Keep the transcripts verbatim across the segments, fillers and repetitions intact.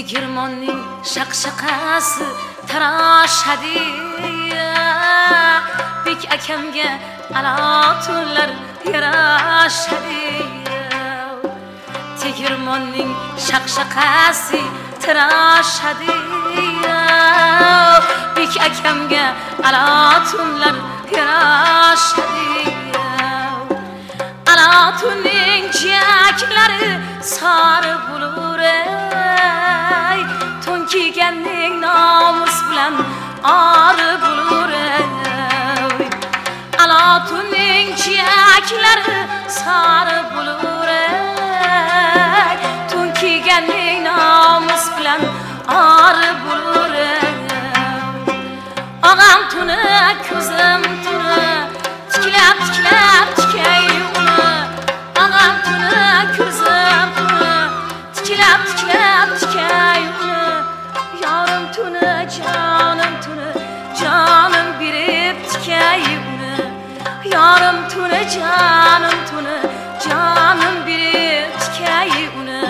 tegirmonning shaqshaqasi tarashadi. Bek akamga alotunlar yarashadi. Tegirmonning shaqshaqasi tarashadi. Bek akamga alotunlar yarashadi. Alotunning jiyaklari sari bulur ey, to'n kiyganning nomus bilan ori bulur ey. Alotunning jiyaklari sari bulur ey, to'n kiyganning nomus bilan ori bulur ey. Og'am tuni ko'zim tuni tiklab tiklab tikay uni. Og'am tuni ko'zim tuni tiklab tiklab tikay uni. Yorim tuni jonim tuni jonim berib tikay uni. Yorim tuni jonim tuni jonim berib tikay uni.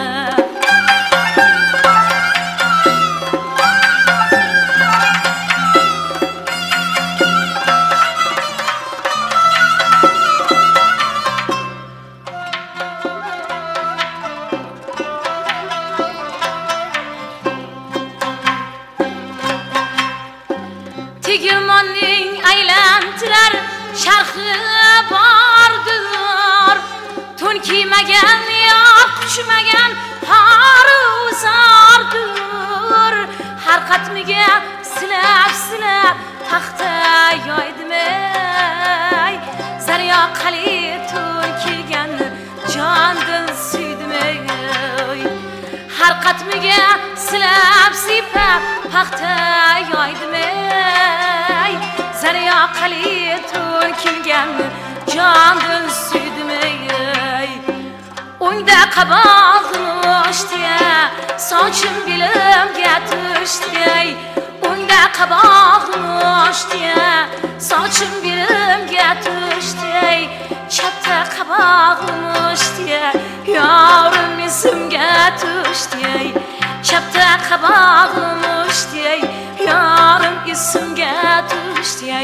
Tegirmonning aylantirar sharxi bordir. To'n kiymagan yo'q quchmagan har uzardir. Har qatmiga silab silab paxta yoydim ey. Zaryo qali to'n kiygan jondan suydim ey. Har qatmiga silab sipab paxta yoydim ey. Zaryo qali to'n kiygan jondan suydim ey. O'ngda qabog'im o'shdi, sochim belimga tushdi. O'ngda qabog'im o'shdi, sochim belimga tushdi. Chapda qabog'im o'shdi, yorim esimga tushdi. Chapda qabog'im o'shdi, yorim esimga tushdi.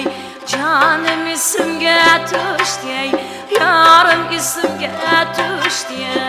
Jonim esimga tushdi, yorim esimga tushdi.